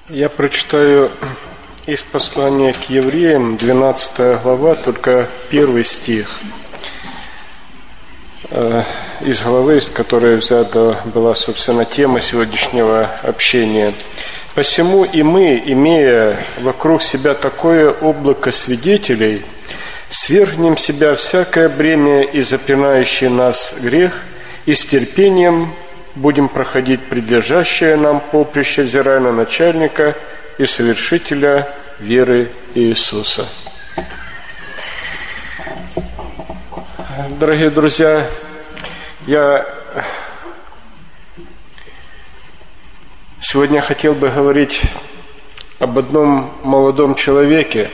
Я прочитаю из послания к евреям, 12 глава, только 1 стих. Из главы, из которой взята была, собственно, тема сегодняшнего общения. «Посему и мы, имея вокруг себя такое облако свидетелей, свергнем с себя всякое бремя и запинающий нас грех, и с терпением будем проходить предлежащее нам поприще, взирая на начальника и совершителя веры Иисуса». Дорогие друзья, я сегодня хотел бы говорить об одном молодом человеке,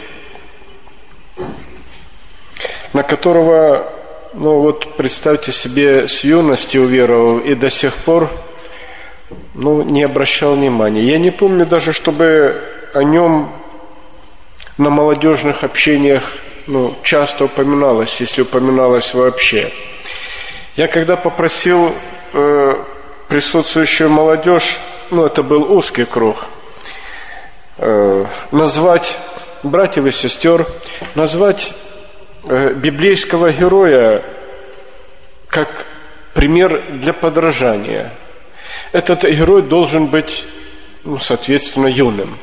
на которого, представьте себе, с юности уверовал и до сих пор, не обращал внимания. Я не помню даже, чтобы о нем на молодежных общениях часто упоминалось, если упоминалось вообще. Я когда попросил присутствующую молодежь, это был узкий круг, назвать братьев и сестер, назвать библейского героя как пример для подражания. Этот герой должен быть, соответственно, юным.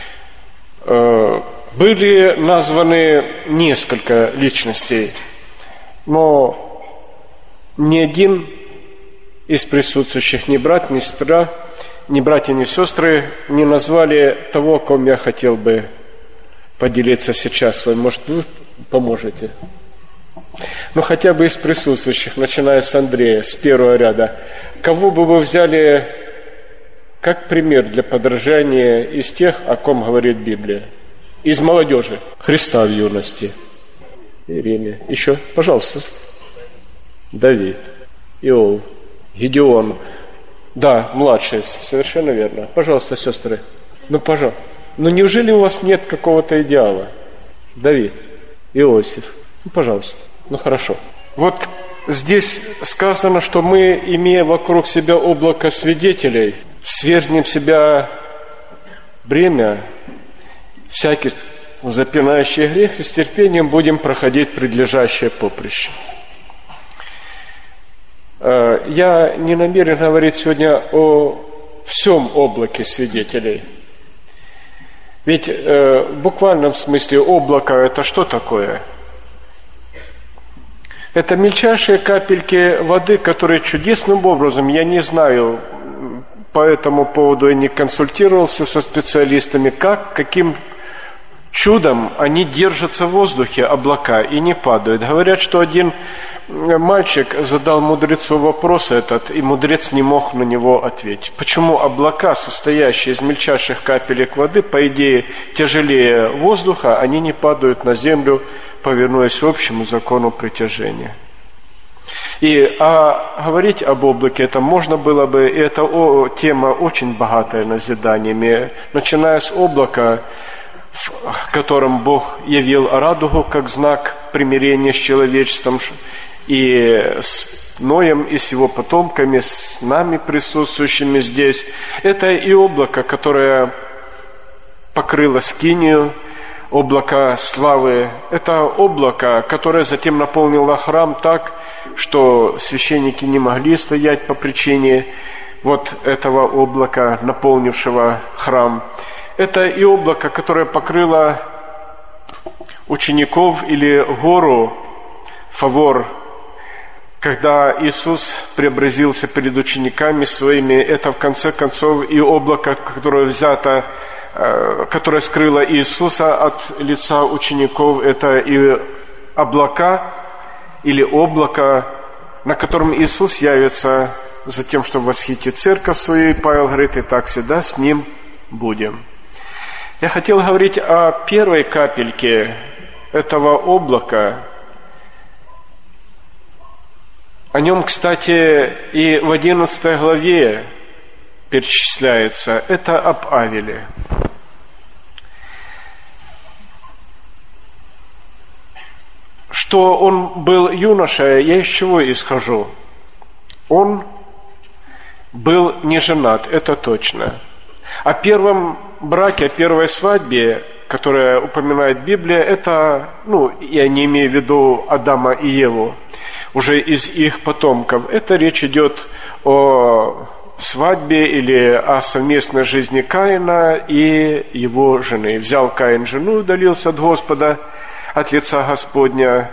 Были названы несколько личностей, но ни один из присутствующих, ни брат, ни сестра, ни братья, ни сестры не назвали того, о ком я хотел бы поделиться сейчас. Может, вы поможете? Хотя бы из присутствующих, начиная с Андрея, с первого ряда. Кого бы вы взяли как пример для подражания из тех, о ком говорит Библия? Из молодежи. Христа в юности. Иеремия. Еще, пожалуйста. Давид. Иов. Гедеон. Да, младший, совершенно верно. Пожалуйста, сестры. Пожалуйста. Неужели у вас нет какого-то идеала? Давид. Иосиф. Пожалуйста. Хорошо. Вот здесь сказано, что мы, имея вокруг себя облако свидетелей, свергнем с себя бремя, всякий запинающий грех, и с терпением будем проходить предлежащее поприще. Я не намерен говорить сегодня о всем облаке свидетелей. Ведь в буквальном смысле облако – это что такое? Это мельчайшие капельки воды, которые чудесным образом, я не знаю, по этому поводу я не консультировался со специалистами, каким чудом они держатся в воздухе, облака, и не падают. Говорят, что один мальчик задал мудрецу вопрос этот, и мудрец не мог на него ответить. Почему облака, состоящие из мельчайших капелек воды, по идее тяжелее воздуха, они не падают на землю, повинуясь общему закону притяжения? И говорить об облаке это можно было бы, и эта тема очень богатая назиданиями, начиная с облака, в котором Бог явил радугу как знак примирения с человечеством, и с Ноем, и с его потомками, с нами, присутствующими здесь. Это и облако, которое покрыло Скинию, облако славы. Это облако, которое затем наполнило храм так, что священники не могли стоять по причине вот этого облака, наполнившего храм. Это и облако, которое покрыло учеников или гору Фавор, когда Иисус преобразился перед учениками своими. Это в конце концов и облако, которое скрыло Иисуса от лица учеников. Это и облака или облако, на котором Иисус явится за тем, чтобы восхитить церковь свою. И Павел говорит: и так всегда с Ним будем. Я хотел говорить о первой капельке этого облака. О нем, кстати, и в 11 главе перечисляется. Это об Авеле. Что он был юношей, я из чего исхожу? Он был не женат, это точно. О первом браке, о первой свадьбе, которая упоминает Библия, это, я не имею в виду Адама и Еву, уже из их потомков. Это речь идет о свадьбе или о совместной жизни Каина и его жены. Взял Каин жену, удалился от Господа, от лица Господня.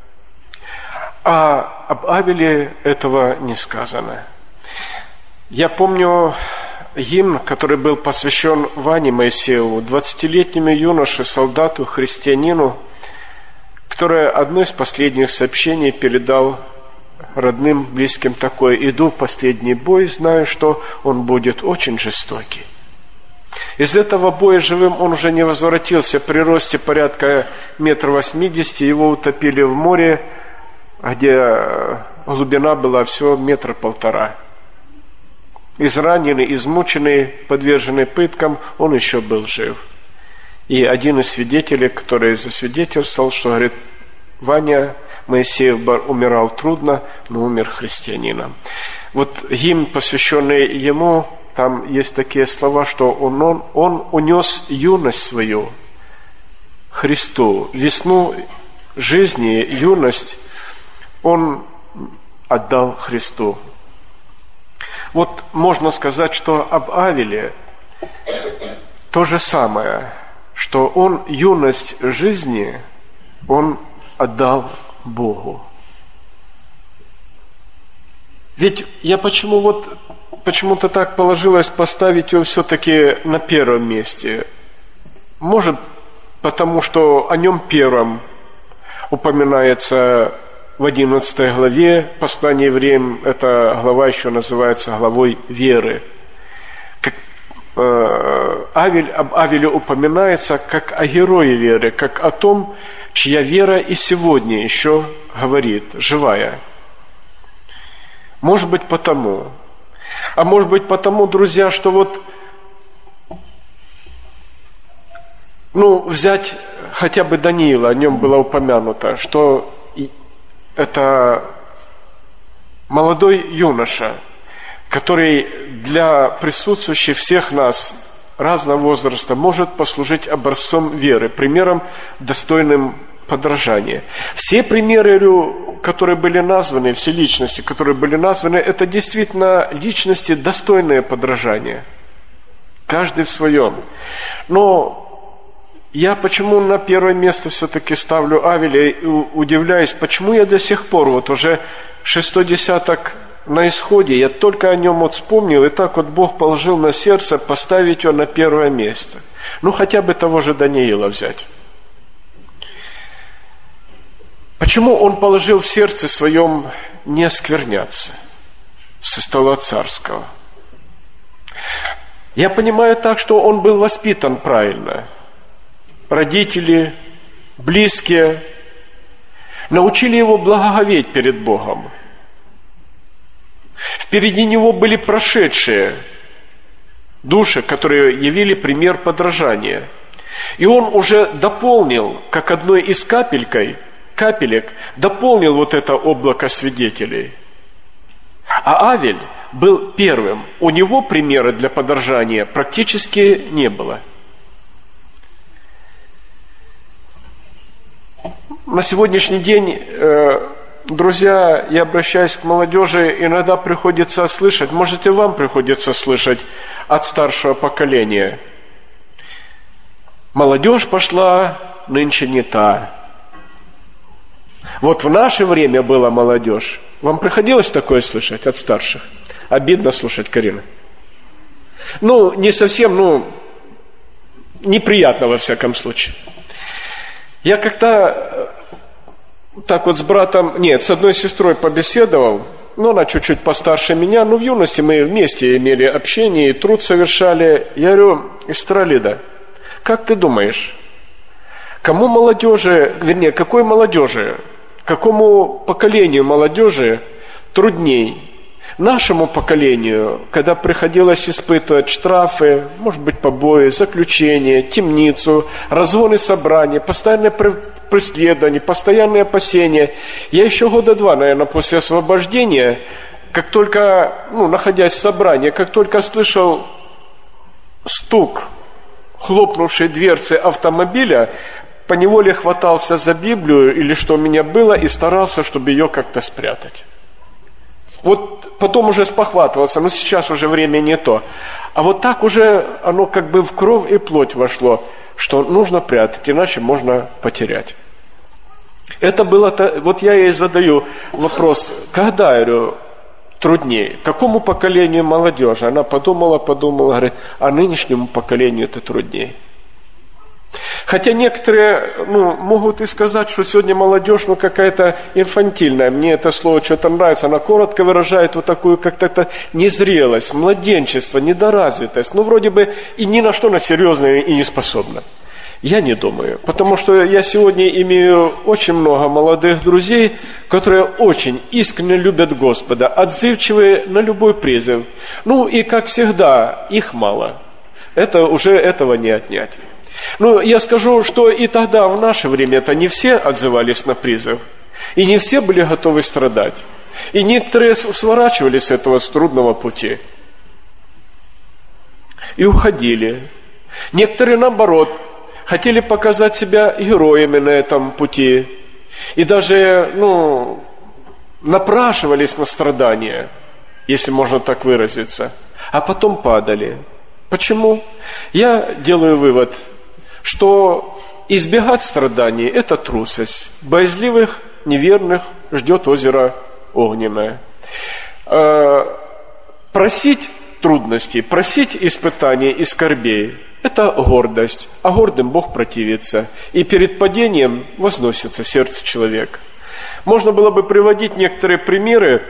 А об Авеле этого не сказано. Я помню гимн, который был посвящен Ване Моисееву, 20-летнему юноше, солдату, христианину, который одно из последних сообщений передал родным, близким такое: «Иду в последний бой, знаю, что он будет очень жестокий». Из этого боя живым он уже не возвратился. При росте порядка 1,80 м его утопили в море, где глубина была всего 1,5 м. Израненный, измученный, подверженный пыткам, он еще был жив. И один из свидетелей, который засвидетельствовал, что, говорит, Ваня Моисеев умирал трудно, но умер христианином. Вот гимн, посвященный ему, там есть такие слова, что он унес юность свою Христу, весну жизни, юность он отдал Христу. Вот можно сказать, что об Авеле то же самое, что он юность жизни, он отдал Богу. Ведь я почему-то так положилось поставить его все-таки на первом месте. Может, потому что о нем первом упоминается в 11 главе послания евреям. Эта глава еще называется главой веры. Об Авеле упоминается как о герое веры, как о том, чья вера и сегодня еще говорит, живая. Может быть, потому. А может быть, потому, друзья, что взять хотя бы Даниила, о нем было упомянуто, что это молодой юноша, который для присутствующих всех нас разного возраста может послужить образцом веры, примером, достойным подражания. Все примеры, которые были названы, все личности, которые были названы, это действительно личности, достойные подражания. Каждый в своем. Но я почему на первое место все-таки ставлю Авеля и удивляюсь, почему я до сих пор, уже 6-й десяток на исходе, я только о нем вспомнил, и так Бог положил на сердце поставить его на первое место. Хотя бы того же Даниила взять. Почему он положил в сердце своем не оскверняться со стола царского? Я понимаю так, что он был воспитан правильно. Родители, близкие научили его благоговеть перед Богом. Впереди него были прошедшие души, которые явили пример подражания. И он уже дополнил, как одной из капелек, дополнил это облако свидетелей. А Авель был первым. У него примера для подражания практически не было. На сегодняшний день, друзья, я обращаюсь к молодежи, иногда приходится слышать, может и вам приходится слышать от старшего поколения: молодежь пошла нынче не та. В наше время была молодежь. Вам приходилось такое слышать от старших? Обидно слушать, Карина. Не совсем, неприятно во всяком случае. Я как-то так с братом, с одной сестрой побеседовал, она чуть-чуть постарше меня, в юности мы вместе имели общение и труд совершали. Я говорю: Истралида, как ты думаешь, какой молодежи, какому поколению молодежи трудней? Нашему поколению, когда приходилось испытывать штрафы, может быть, побои, заключение, темницу, разгоны собраний, постоянное преследование, постоянные опасения. Я еще 2 года, наверное, после освобождения, как только, находясь в собрании, как только слышал стук хлопнувшей дверцы автомобиля, поневоле хватался за Библию или что у меня было и старался, чтобы ее как-то спрятать. Вот потом уже спохватывался, но сейчас уже время не то. А вот так уже оно как бы в кровь и плоть вошло, что нужно прятать, иначе можно потерять. Это было, вот я ей задаю вопрос, когда, я говорю, труднее? Какому поколению молодежи? Она подумала, говорит, а нынешнему поколению это труднее. Хотя некоторые могут и сказать, что сегодня молодежь какая-то инфантильная. Мне это слово что-то нравится. Она коротко выражает вот такую как-то незрелость, младенчество, недоразвитость. Вроде бы и ни на что на серьезное и не способна. Я не думаю. Потому что я сегодня имею очень много молодых друзей, которые очень искренне любят Господа, отзывчивые на любой призыв. И, как всегда, их мало. Это уже этого не отнять. Я скажу, что и тогда, в наше время, это не все отзывались на призыв. И не все были готовы страдать. И некоторые сворачивали с этого с трудного пути. И уходили. Некоторые, наоборот, хотели показать себя героями на этом пути. И даже, напрашивались на страдания, если можно так выразиться. А потом падали. Почему? Я делаю вывод, что избегать страданий – это трусость. Боязливых, неверных ждет озеро огненное. Просить трудностей, просить испытаний и скорбей – это гордость. А гордым Бог противится. И перед падением возносится сердце человека. Можно было бы приводить некоторые примеры,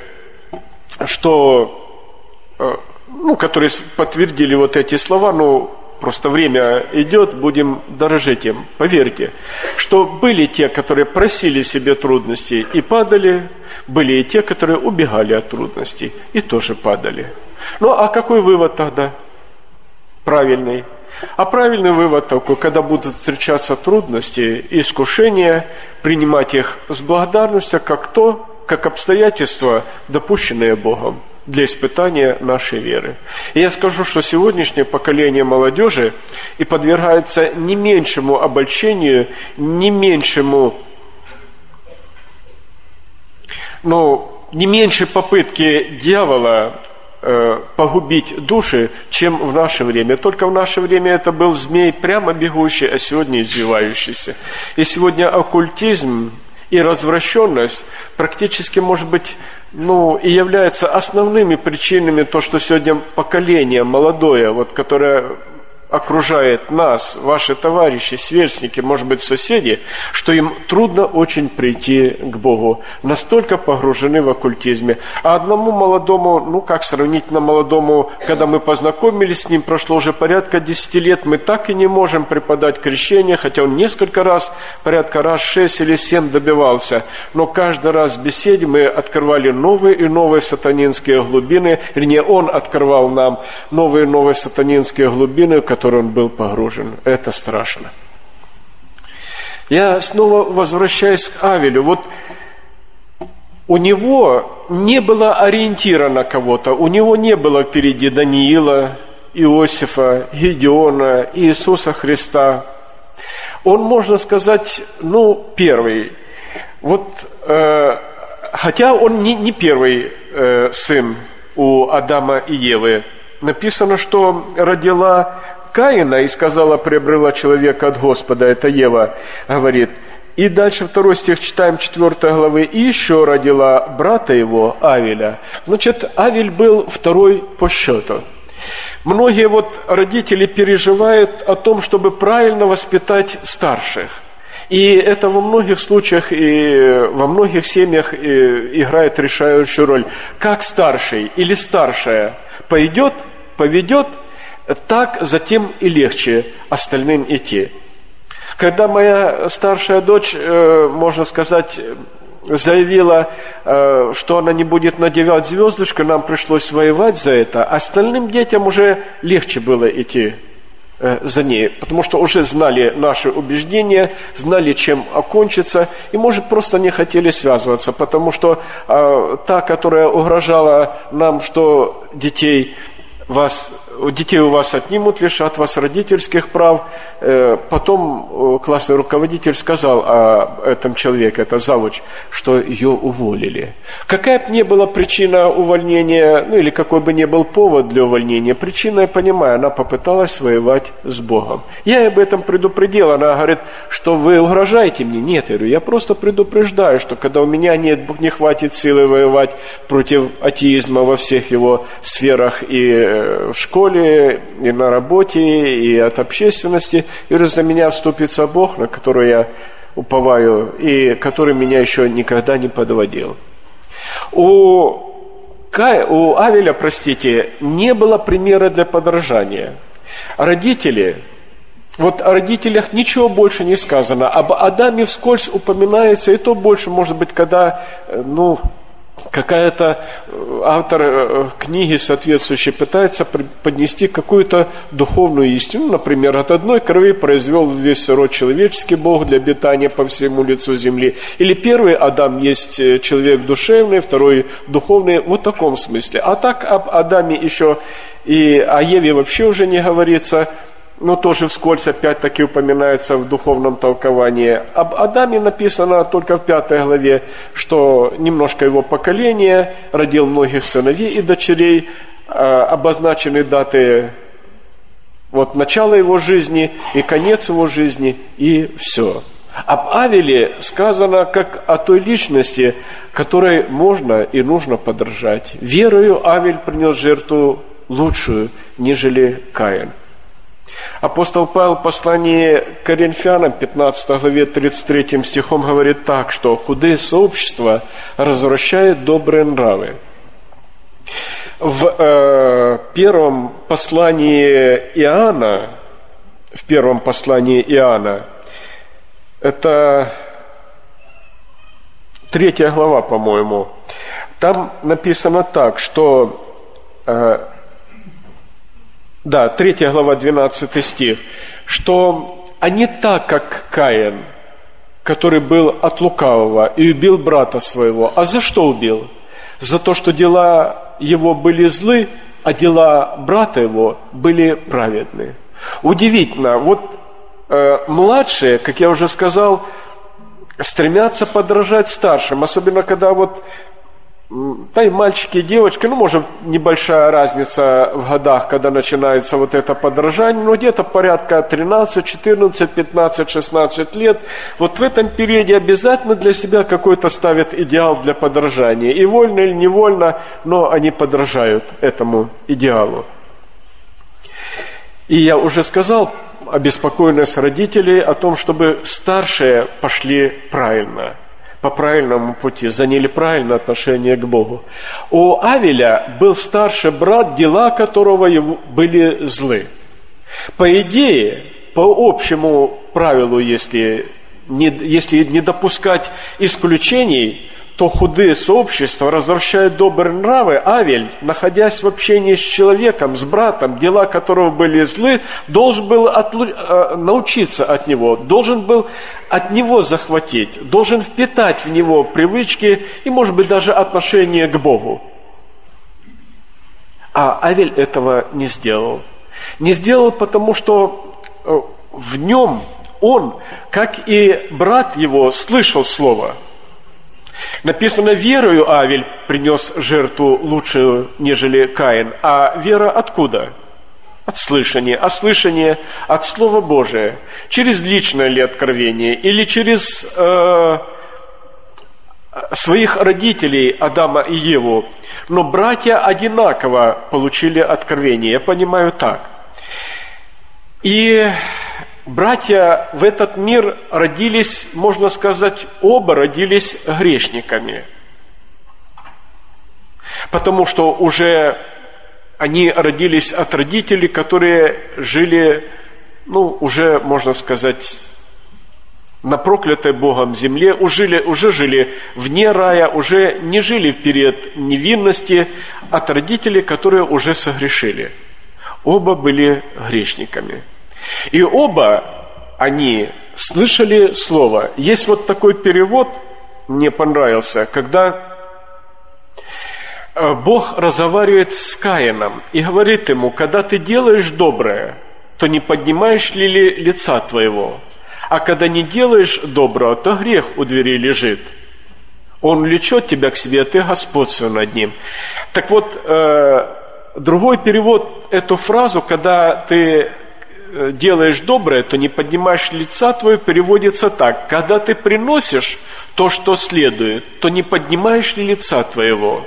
которые подтвердили вот эти слова, просто время идет, будем дорожить им. Поверьте, что были те, которые просили себе трудностей и падали, были и те, которые убегали от трудностей и тоже падали. А какой вывод тогда? Правильный. А правильный вывод такой, когда будут встречаться трудности и искушения, принимать их с благодарностью, как обстоятельства, допущенные Богом для испытания нашей веры. И я скажу, что сегодняшнее поколение молодежи и подвергается не меньшему обольщению, не меньшей попытке дьявола погубить души, чем в наше время. Только в наше время это был змей, прямо бегущий, а сегодня извивающийся. И сегодня оккультизм и развращенность практически, может быть, и являются основными причинами то, что сегодня поколение молодое, которое окружает нас, ваши товарищи, сверстники, может быть, соседи, что им трудно очень прийти к Богу. Настолько погружены в оккультизме. А одному молодому, как сравнительно молодому, когда мы познакомились с ним, прошло уже порядка 10 лет, мы так и не можем преподать крещение, хотя он несколько раз, порядка раз 6 или 7 добивался. Но каждый раз в беседе мы открывали новые и новые сатанинские глубины, вернее, он открывал нам новые и новые сатанинские глубины, в которые он был погружен. Это страшно. Я снова возвращаюсь к Авелю. У него не было ориентира на кого-то. У него не было впереди Даниила, Иосифа, Гедеона, Иисуса Христа. Он, можно сказать, первый. Хотя он не первый сын у Адама и Евы. Написано, что родила Каина и сказала, приобрела человека от Господа, это Ева говорит. И дальше 2 стих читаем 4 главы. И еще родила брата его, Авеля. Значит, Авель был второй по счету. Многие родители переживают о том, чтобы правильно воспитать старших. И это во многих случаях и во многих семьях играет решающую роль. Как старший или старшая поведет, так затем и легче остальным идти. Когда моя старшая дочь, можно сказать, заявила, что она не будет надевать звездочку, нам пришлось воевать за это, остальным детям уже легче было идти за ней, потому что уже знали наши убеждения, знали, чем окончится, и, может, просто не хотели связываться, потому что та, которая угрожала нам, что детей вас детей у вас отнимут, лишат вас родительских прав. Потом классный руководитель сказал о этом человеке, это завуч, что ее уволили. Какая бы ни была причина увольнения, или какой бы ни был повод для увольнения, причина, я понимаю, она попыталась воевать с Богом. Я ей об этом предупредил, она говорит, что вы угрожаете мне. Нет, я говорю, я просто предупреждаю, что когда у меня не хватит силы воевать против атеизма во всех его сферах, и в школе, и на работе, и от общественности, и за меня вступится Бог, на который я уповаю, и который меня еще никогда не подводил. У Авеля, не было примера для подражания. Родители, о родителях ничего больше не сказано. Об Адаме вскользь упоминается, и то больше, может быть, когда, какая-то автор книги соответствующей пытается поднести какую-то духовную истину. Например, от одной крови произвел весь род человеческий Бог для обитания по всему лицу земли. Или первый Адам есть человек душевный, второй духовный, в таком смысле. А так об Адаме еще и о Еве вообще уже не говорится. Тоже вскользь опять-таки упоминается в духовном толковании. Об Адаме написано только в 5 главе, что немножко его поколения, родил многих сыновей и дочерей, обозначены даты начала его жизни и конец его жизни, и все. Об Авеле сказано как о той личности, которой можно и нужно подражать. Верою Авель принес жертву лучшую, нежели Каин. Апостол Павел в послании к Коринфянам, 15 главе 33 стихом говорит так, что худые сообщества развращают добрые нравы. В первом послании Иоанна, это 3 глава, по-моему, там написано так, что... 3 глава, 12 стих, что они так, как Каин, который был от лукавого и убил брата своего. А за что убил? За то, что дела его были злы, а дела брата его были праведны. Удивительно, младшие, как я уже сказал, стремятся подражать старшим, особенно когда и мальчики, и девочки, может, небольшая разница в годах, когда начинается это подражание, но где-то порядка 13, 14, 15, 16 лет. В этом периоде обязательно для себя какой-то ставят идеал для подражания. И вольно или невольно, но они подражают этому идеалу. И я уже сказал, обеспокоенность родителей о том, чтобы старшие пошли правильно, по правильному пути, заняли правильное отношение к Богу. У Авеля был старший брат, дела которого были злы. По идее, по общему правилу, если не допускать исключений, то худые сообщества развращают добрые нравы. Авель, находясь в общении с человеком, с братом, дела которого были злы, должен был научиться от него, должен был от него захватить, должен впитать в него привычки и, может быть, даже отношение к Богу. А Авель этого не сделал. Не сделал, потому что в нем он, как и брат его, слышал слово. Написано, верою Авель принес жертву лучшую, нежели Каин. А вера откуда? От слышания. А слышание от Слова Божия. Через личное ли откровение? Или через своих родителей Адама и Еву? Но братья одинаково получили откровение. Я понимаю так. И братья в этот мир родились, можно сказать, оба родились грешниками. Потому что уже они родились от родителей, которые жили, уже, можно сказать, на проклятой Богом земле, уже жили вне рая, уже не жили в период невинности, от родителей, которые уже согрешили. Оба были грешниками. И оба они слышали слово. Есть такой перевод, мне понравился, когда Бог разговаривает с Каином и говорит ему: когда ты делаешь доброе, то не поднимаешь ли лица твоего? А когда не делаешь доброго, то грех у двери лежит. Он влечет тебя к себе, а ты господствуй над ним. Так вот, другой перевод эту фразу, когда ты делаешь доброе, то не поднимаешь лица твоего, переводится так: когда ты приносишь то, что следует, то не поднимаешь ли лица твоего?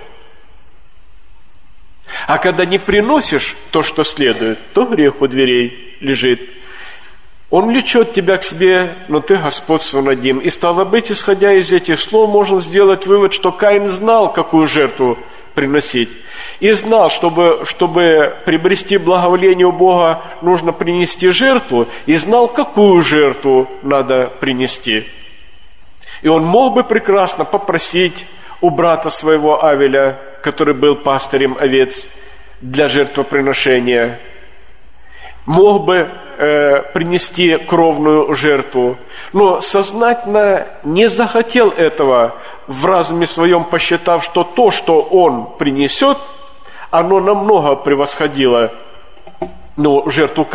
А когда не приносишь то, что следует, то грех у дверей лежит. Он влечет тебя к себе, но ты господствуй над ним. И стало быть, исходя из этих слов, можно сделать вывод, что Каин знал, какую жертву приносить. И знал, чтобы приобрести благоволение у Бога, нужно принести жертву. И знал, какую жертву надо принести. И он мог бы прекрасно попросить у брата своего Авеля, который был пастырем овец, для жертвоприношения. Мог бы принести кровную жертву, но сознательно не захотел этого, в разуме своем посчитав, что то, что он принесет, оно намного превосходило жертву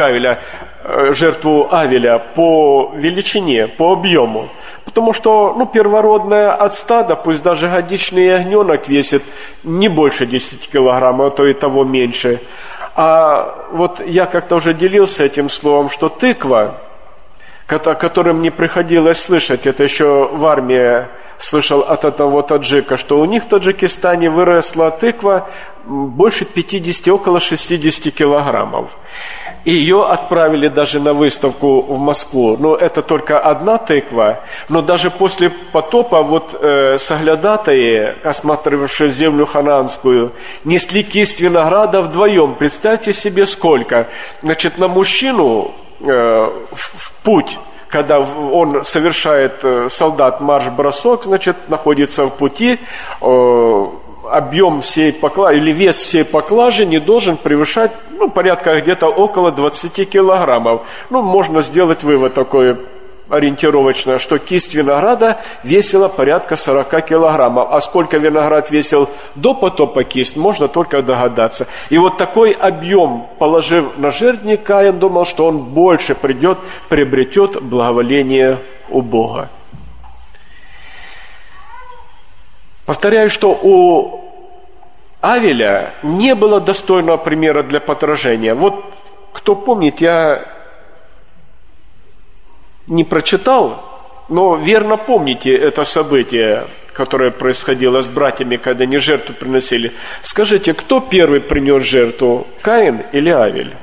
Авеля по величине, по объему. Потому что первородное от стада, пусть даже годичный ягненок весит не больше 10 килограмм, а то и того меньше. А вот я как-то уже делился этим словом, что тыква, о которой мне приходилось слышать, это еще в армии слышал от одного таджика, что у них в Таджикистане выросла тыква больше 50, около 60 килограммов. И ее отправили даже на выставку в Москву. Но это только одна тыква. Но даже после потопа соглядатаи, осматривавшие землю ханаанскую, несли кисть винограда вдвоем. Представьте себе сколько. Значит, на мужчину в путь, когда он совершает, солдат, марш-бросок, значит, находится в пути, объем всей поклажи или вес всей поклажи не должен превышать порядка где-то около 20 килограммов. Можно сделать вывод такой ориентировочно, что кисть винограда весила порядка 40 килограммов. А сколько виноград весил до потопа кисть, можно только догадаться. И вот такой объем, положив на жертвенник, Каин думал, что он больше приобретет благоволение у Бога. Повторяю, что у Авеля не было достойного примера для подражения. Вот кто помнит, я не прочитал, но верно помните это событие, которое происходило с братьями, когда они жертву приносили. Скажите, кто первый принес жертву, Каин или Авель?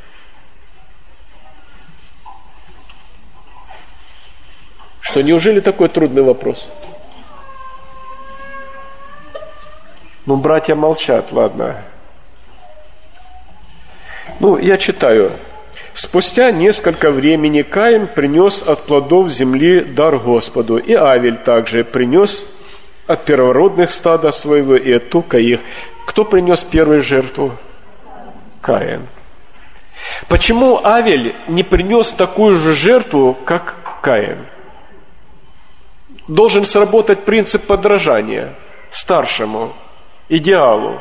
Что, неужели такой трудный вопрос? Братья молчат, ладно. Я читаю. «Спустя несколько времени Каин принес от плодов земли дар Господу, и Авель также принес от первородных стада своего и от тука их». Кто принес первую жертву? Каин. Почему Авель не принес такую же жертву, как Каин? Должен сработать принцип подражания старшему, идеалу.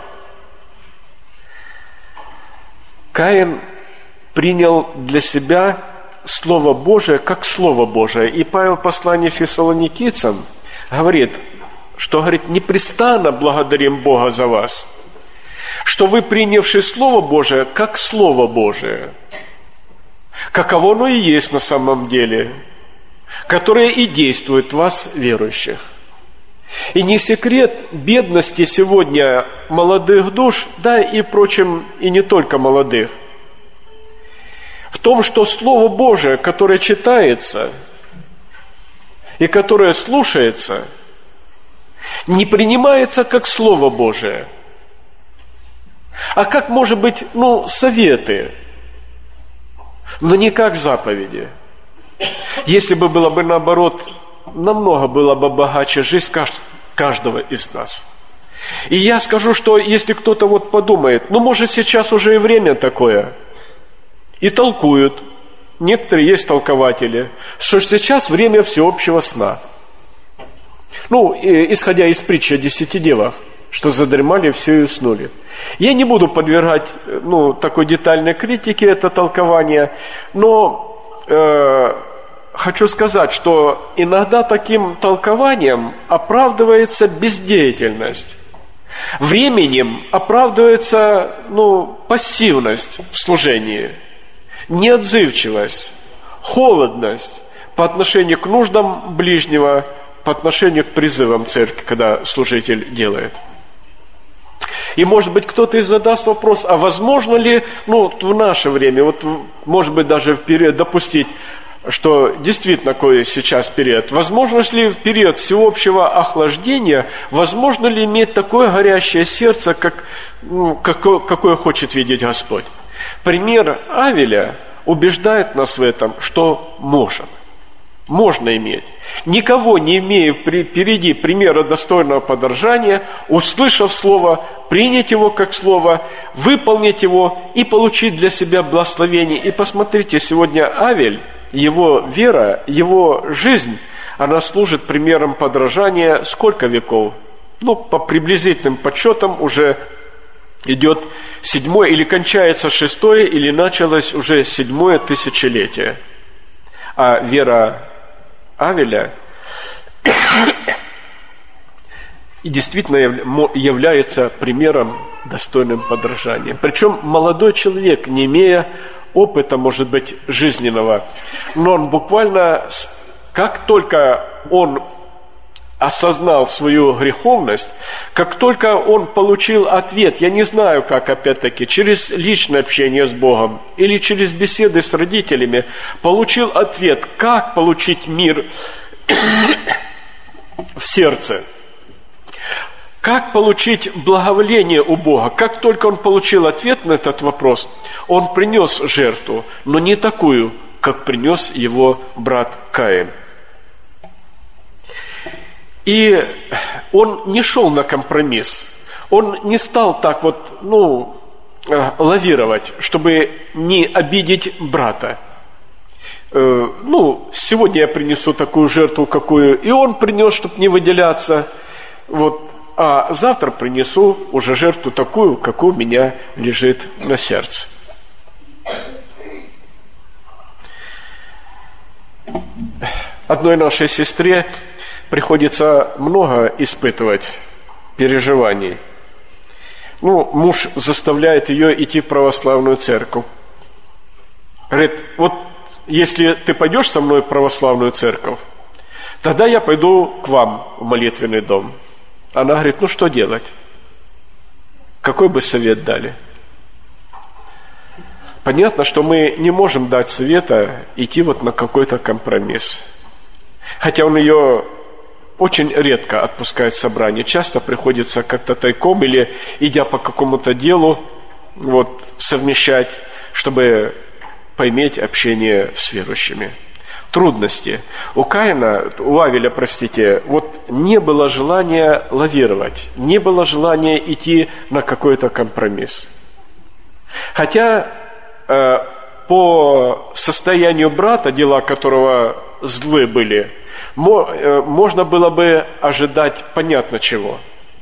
Каин принял для себя Слово Божие как Слово Божие. И Павел в послании Фессалоникийцам говорит, непрестанно благодарим Бога за вас, что вы, принявши Слово Божие, как Слово Божие, каково оно и есть на самом деле, которое и действует в вас, верующих. И не секрет бедности сегодня молодых душ, да и, впрочем, и не только молодых, в том, что Слово Божие, которое читается и которое слушается, не принимается как Слово Божие, а как, может быть, советы, но не как заповеди. Если бы было бы наоборот, намного было бы богаче жизнь каждого из нас. И я скажу, что если кто-то подумает, может сейчас уже и время такое, и толкуют, некоторые есть толкователи, что сейчас время всеобщего сна. Исходя из притчи о 10 девах, что задремали все и уснули. Я не буду подвергать такой детальной критике это толкование, но хочу сказать, что иногда таким толкованием оправдывается бездеятельность. Временем оправдывается пассивность в служении, неотзывчивость, холодность по отношению к нуждам ближнего, по отношению к призывам церкви, когда служитель делает. И, может быть, кто-то и задаст вопрос, а возможно ли, в наше время, может быть, даже в период допустить, что действительно такой сейчас период, возможно ли в период всеобщего охлаждения, возможно ли иметь такое горящее сердце, какое хочет видеть Господь? Пример Авеля убеждает нас в этом, что можно иметь. Никого не имея впереди примера достойного подражания, услышав слово, принять его как слово, выполнить его и получить для себя благословение. И посмотрите, сегодня Авель, его вера, его жизнь, она служит примером подражания сколько веков? По приблизительным подсчетам уже идет 7-е, или кончается 6-е, или началось уже 7-е тысячелетие. А вера Авеля и действительно является примером, достойным подражания. Причем молодой человек, не имея опыта, может быть, жизненного, но он буквально, как только он осознал свою греховность, как только он получил ответ, я не знаю как, опять-таки, через личное общение с Богом или через беседы с родителями, получил ответ, как получить мир в сердце, как получить благоволение у Бога. Как только он получил ответ на этот вопрос, он принес жертву, но не такую, как принес его брат Каин. И он не шел на компромисс. Он не стал так лавировать, чтобы не обидеть брата. Сегодня я принесу такую жертву, какую и он принес, чтобы не выделяться. А завтра принесу уже жертву такую, какую у меня лежит на сердце. Одной нашей сестре приходится много испытывать переживаний. Муж заставляет ее идти в православную церковь. Говорит, если ты пойдешь со мной в православную церковь, тогда я пойду к вам в молитвенный дом. Она говорит, что делать? Какой бы совет дали? Понятно, что мы не можем дать совета идти на какой-то компромисс. Хотя он ее очень редко отпускает в собрание. Часто приходится как-то тайком или идя по какому-то делу совмещать, чтобы поиметь общение с верующими. Трудности. У Авеля, не было желания лавировать, не было желания идти на какой-то компромисс. Хотя по состоянию брата, дела которого злы были, можно было бы ожидать понятно чего.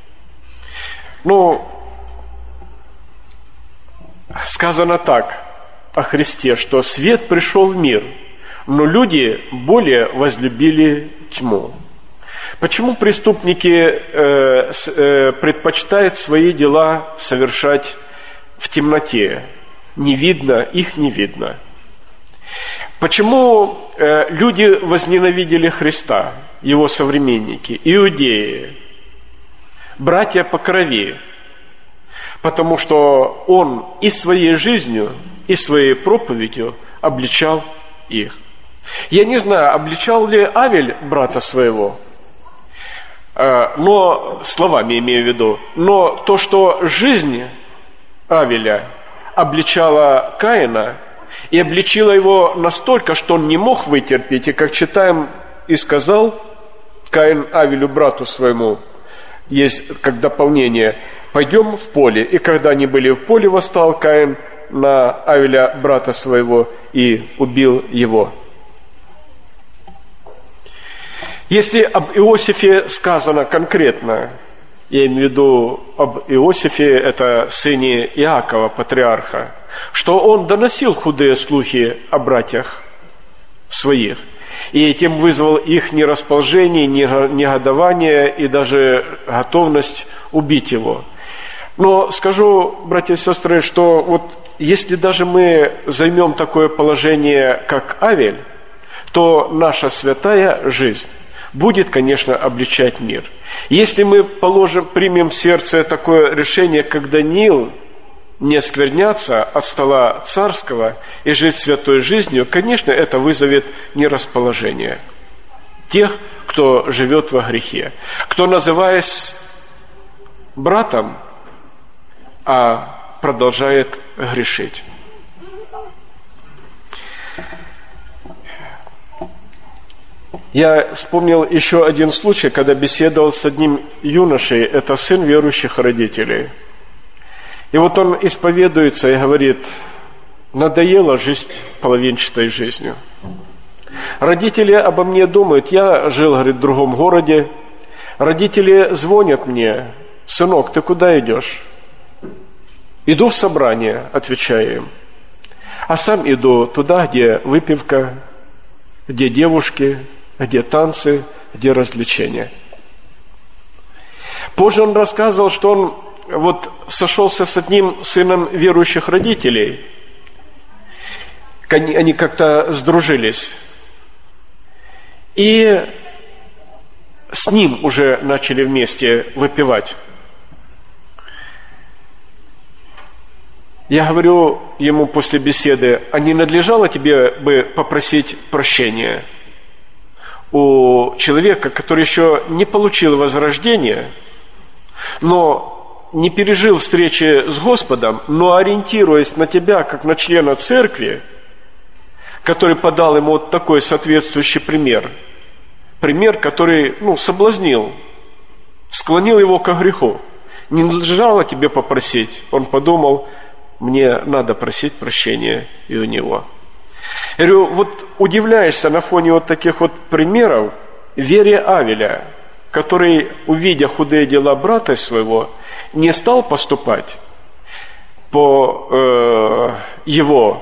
Сказано так о Христе, что свет пришел в мир, но люди более возлюбили тьму. Почему преступники предпочитают свои дела совершать в темноте? Их не видно. Почему люди возненавидели Христа, его современники, иудеи, братья по крови? Потому что он и своей жизнью, и своей проповедью обличал их. Я не знаю, обличал ли Авель брата своего, но словами имею в виду. Но то, что жизнь Авеля обличала Каина и обличила его настолько, что он не мог вытерпеть, и, как читаем, и сказал Каин Авелю, брату своему, есть как дополнение, пойдем в поле. И когда они были в поле, восстал Каин на Авеля, брата своего, и убил его. Если об Иосифе сказано конкретно, я имею в виду об Иосифе, это сыне Иакова, патриарха, что он доносил худые слухи о братьях своих, и этим вызвал их нерасположение, негодование и даже готовность убить его. Но скажу, братья и сестры, что вот если даже мы займем такое положение, как Авель, то наша святая жизнь будет, конечно, обличать мир. Если мы примем в сердце такое решение, как Даниил, не оскверняться от стола царского и жить святой жизнью, конечно, это вызовет нерасположение тех, кто живет во грехе, кто, называясь братом, продолжает грешить. Я вспомнил еще один случай, когда беседовал с одним юношей, это сын верующих родителей. И вот он исповедуется и говорит: надоело жить половинчатой жизнью. Родители обо мне думают, я жил, говорит, в другом городе. Родители звонят мне: сынок, ты куда идешь? Иду в собрание, отвечаю им. А сам иду туда, где выпивка, где девушки, где танцы, где развлечения. Позже он рассказывал, что он вот сошелся с одним сыном верующих родителей. Они как-то сдружились. И с ним уже начали вместе выпивать. Я говорю ему после беседы: а не надлежало тебе бы попросить прощения у человека, который еще не получил возрождения, но не пережил встречи с Господом, но ориентируясь на тебя, как на члена церкви, который подал ему вот такой соответствующий пример, который, соблазнил, склонил его ко греху. Не надлежало тебе попросить? Он подумал: мне надо просить прощения и у него. Я говорю, вот удивляешься на фоне вот таких вот примеров вере Авеля, который, увидя худые дела брата своего, не стал поступать по его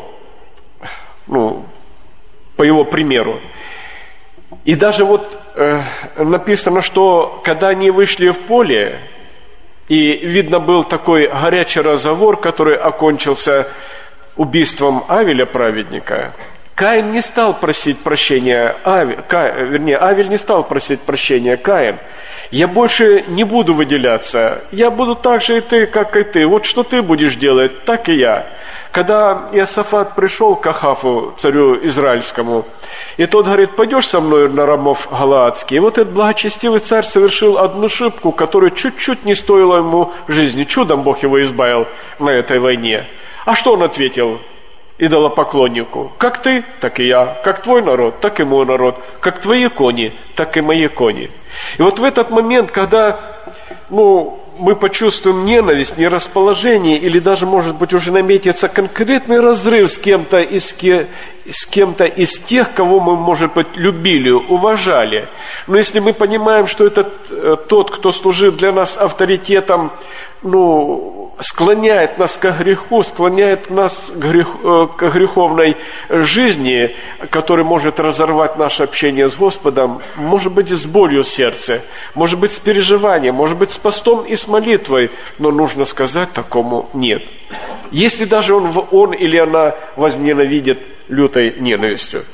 примеру. И даже вот написано, что когда они вышли в поле, и видно был такой горячий разговор, который окончился убийством Авеля, праведника, Каин не стал просить прощения, Авель не стал просить прощения, Каин: я больше не буду выделяться, я буду так же и ты, как и ты, вот что ты будешь делать, так и я. Когда Иосафат пришел к Ахаву, царю израильскому, и тот говорит: пойдешь со мной на Рамов Галаадский? И вот этот благочестивый царь совершил одну ошибку, которая чуть-чуть не стоила ему жизни. Чудом Бог его избавил на этой войне. А что он ответил идолопоклоннику? Как ты, так и я. Как твой народ, так и мой народ. Как твои кони, так и мои кони. И вот в этот момент, когда мы почувствуем ненависть, нерасположение, или даже, может быть, уже наметится конкретный разрыв с кем-то из тех, кого мы, может быть, любили, уважали. Но если мы понимаем, что это тот, кто служит для нас авторитетом, склоняет нас к греху, склоняет нас к греховной жизни, который может разорвать наше общение с Господом, может быть, с болью в сердце, может быть, с переживанием, может быть, с постом и с молитвой, но нужно сказать такому нет. Если даже он или она возненавидит лютой ненавистью.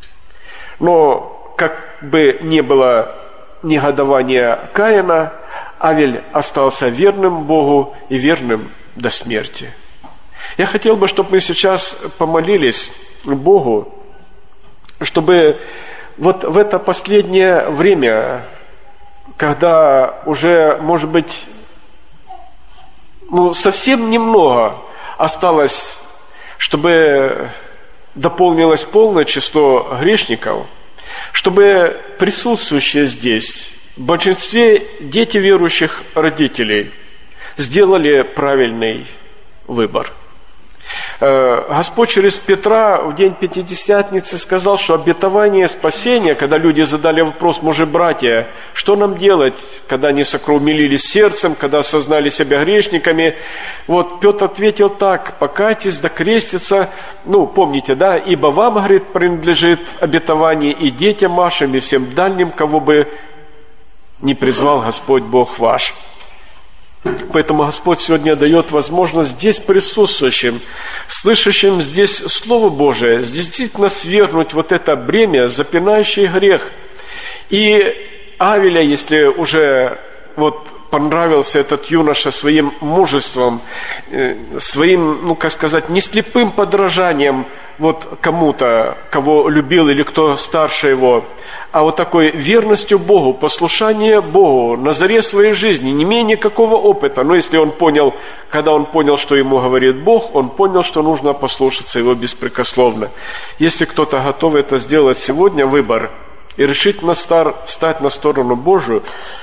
Но как бы ни было негодования Каина, Авель остался верным Богу и верным до смерти. Я хотел бы, чтобы мы сейчас помолились Богу, чтобы вот в это последнее время, когда уже, может быть, совсем немного осталось, чтобы дополнилось полное число грешников, чтобы присутствующие здесь, в большинстве дети верующих родителей, сделали правильный выбор. Господь через Петра в день Пятидесятницы сказал, что обетование спасения, когда люди задали вопрос: мужи, братья, что нам делать, когда они сокрумились сердцем, когда осознали себя грешниками? Вот Петр ответил так: покайтесь, да крестится. Помните, да? Ибо вам, говорит, принадлежит обетование и детям вашим, и всем дальним, кого бы не призвал Господь Бог ваш. Поэтому Господь сегодня дает возможность здесь присутствующим, слышащим здесь Слово Божие, действительно свергнуть вот это бремя, запинающий грех. И Авеля, если уже понравился этот юноша своим мужеством, своим, не слепым подражанием кому-то, кого любил или кто старше его, а такой верностью Богу, послушание Богу на заре своей жизни, не имея никакого опыта. Но если когда он понял, что ему говорит Бог, он понял, что нужно послушаться его беспрекословно. Если кто-то готов это сделать сегодня, выбор, и решительно встать на сторону Божию,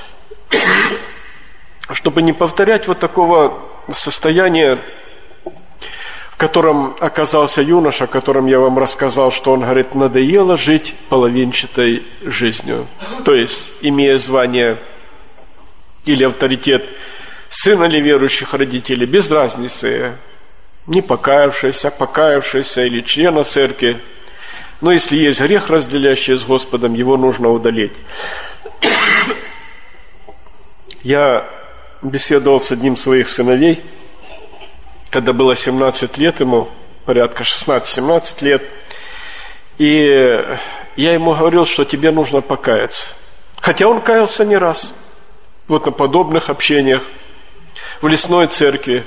чтобы не повторять такого состояния, в котором оказался юноша, о котором я вам рассказал, что он говорит: надоело жить половинчатой жизнью. То есть, имея звание или авторитет сына ли верующих родителей, без разницы, не покаявшийся, покаявшийся или члена церкви. Но если есть грех, разделяющий с Господом, его нужно удалить. Я беседовал с одним из своих сыновей, когда было 17 лет, ему порядка 16-17 лет, и я ему говорил, что тебе нужно покаяться. Хотя он каялся не раз, на подобных общениях, в лесной церкви.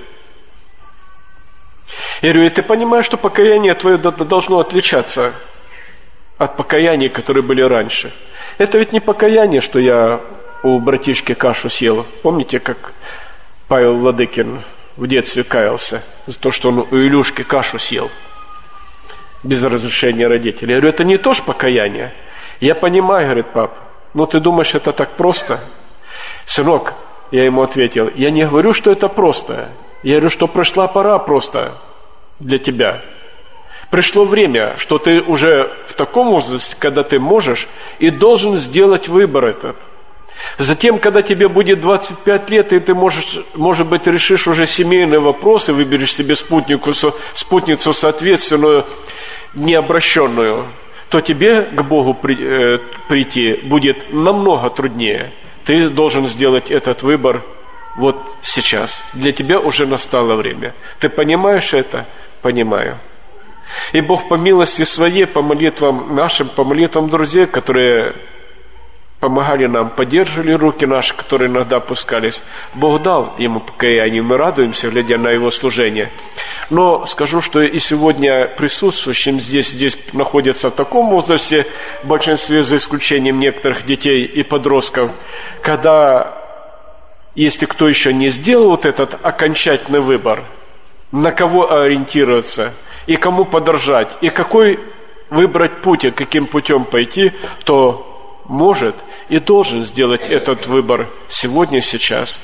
Я говорю: и ты понимаешь, что покаяние твое должно отличаться от покаяний, которые были раньше. Это ведь не покаяние, что я у братишки кашу съел. Помните, как Павел Владыкин в детстве каялся за то, что он у Илюшки кашу съел без разрешения родителей? Я говорю: это не то ж покаяние. Я понимаю, говорит: пап, ты думаешь, это так просто? Сынок, я ему ответил, я не говорю, что это просто. Я говорю, что пришла пора просто для тебя. Пришло время, что ты уже в таком возрасте, когда ты можешь и должен сделать выбор этот. Затем, когда тебе будет 25 лет, и ты, может быть, решишь уже семейные вопросы, выберешь себе спутницу соответственную, необращенную, то тебе к Богу прийти будет намного труднее. Ты должен сделать этот выбор сейчас. Для тебя уже настало время. Ты понимаешь это? Понимаю. И Бог по милости Своей, по молитвам нашим, по молитвам друзей, которые помогали нам, поддерживали руки наши, которые иногда опускались, Бог дал ему покаяние, мы радуемся, глядя на его служение. Но скажу, что и сегодня присутствующим здесь находятся в таком возрасте, в большинстве, за исключением некоторых детей и подростков, когда, если кто еще не сделал этот окончательный выбор, на кого ориентироваться и кому подражать, и какой выбрать путь, и каким путем пойти, то может и должен сделать этот выбор сегодня, сейчас.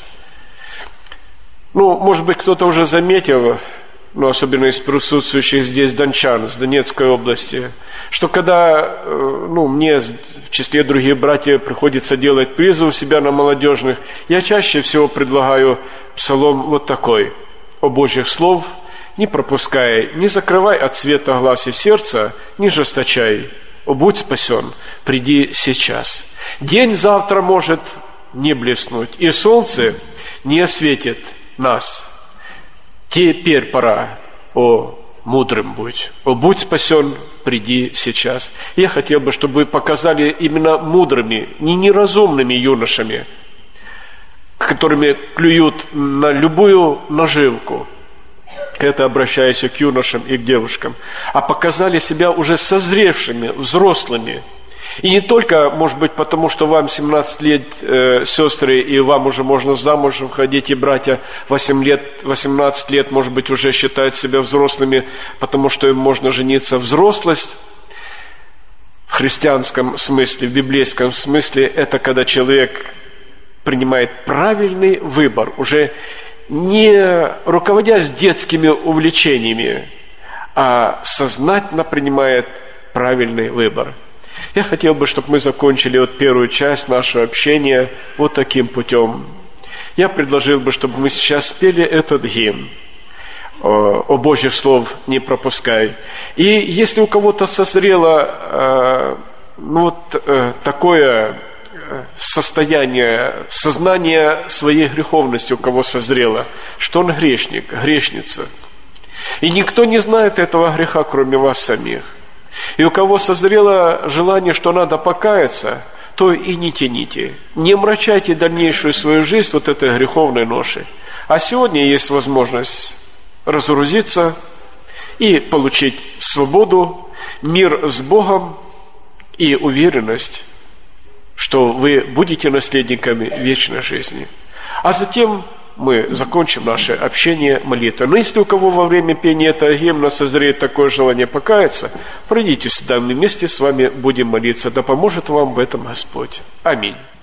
Может быть, кто-то уже заметил, особенно из присутствующих здесь дончан, с Донецкой области, что когда мне в числе других братьев приходится делать призыв у себя на молодежных, я чаще всего предлагаю псалом такой: «О Божьих слов не пропускай, не закрывай от света глаз и сердца, не жесточай. О, будь спасен, приди сейчас. День завтра может не блеснуть, и солнце не осветит нас. Теперь пора, о, мудрым будь. О, будь спасен, приди сейчас». Я хотел бы, чтобы вы показали именно мудрыми, не неразумными юношами, которыми клюют на любую наживку. Это обращаясь к юношам и к девушкам, а показали себя уже созревшими, взрослыми. И не только, может быть, потому что вам 17 лет, сестры, и вам уже можно замуж выходить, и братья 18 лет, может быть, уже считают себя взрослыми, потому что им можно жениться. Взрослость в христианском смысле, в библейском смысле, это когда человек принимает правильный выбор, уже не руководясь детскими увлечениями, а сознательно принимает правильный выбор. Я хотел бы, чтобы мы закончили вот первую часть нашего общения вот таким путем. Я предложил бы, чтобы мы сейчас спели этот гимн «О Божьих слов не пропускай». И если у кого-то созрело такое состояние, сознание своей греховности, у кого созрело, что он грешник, грешница. И никто не знает этого греха, кроме вас самих. И у кого созрело желание, что надо покаяться, то и не тяните. Не омрачайте дальнейшую свою жизнь вот этой греховной ношей. А сегодня есть возможность разоружиться и получить свободу, мир с Богом и уверенность, что вы будете наследниками вечной жизни. А затем мы закончим наше общение молитвой. Но если у кого во время пения этого гимна созреет такое желание покаяться, пройдите сюда, мы вместе с вами будем молиться. Да поможет вам в этом Господь. Аминь.